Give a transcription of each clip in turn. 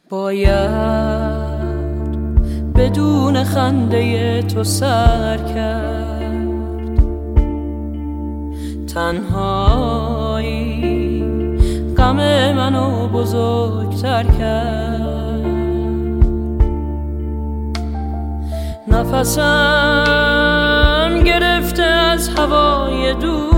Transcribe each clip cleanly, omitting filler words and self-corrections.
باید بدون خنده تو سر کرد، تنهایی غم منو بزرگتر کرد. نفسم گرفته از هوای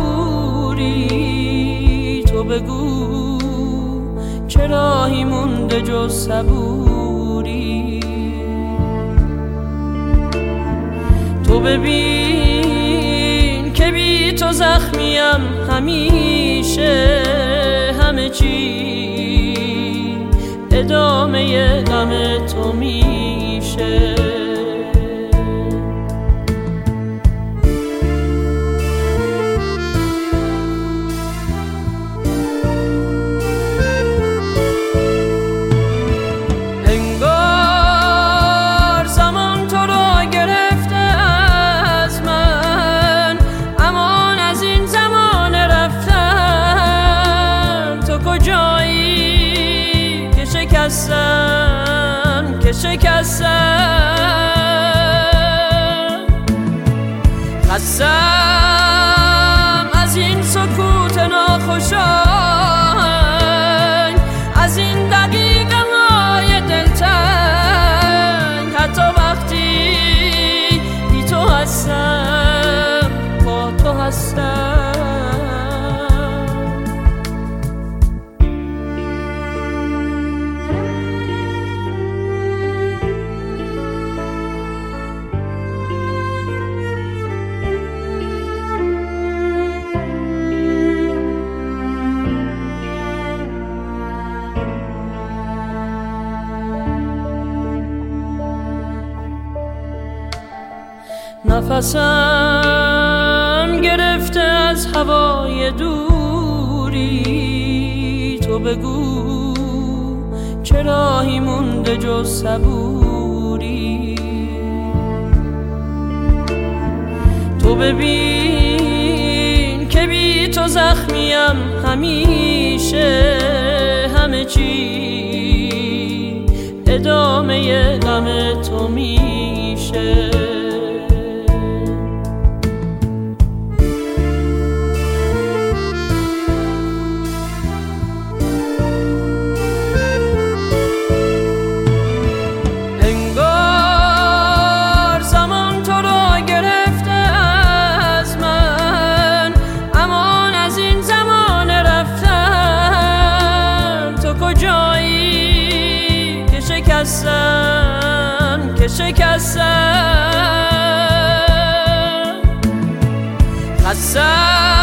دوری، تو بگو چه راهی مونده جز صبوری. تو ببین که بی تو زخمیم همیشه، همه چی ادامه غم تو میشه. که شکستم، خستم از این سکوت ناخوشایند، از این دقیقه های دلتنگ. حتی وقتی بی تو هستم با تو هستم. نفسم گرفته از هوای دوری، تو بگو چه راهی مونده جز صبوری. تو ببین که بی تو زخمیم همیشه، همه چی ادامه غم تو میشه. که شکستم، خستم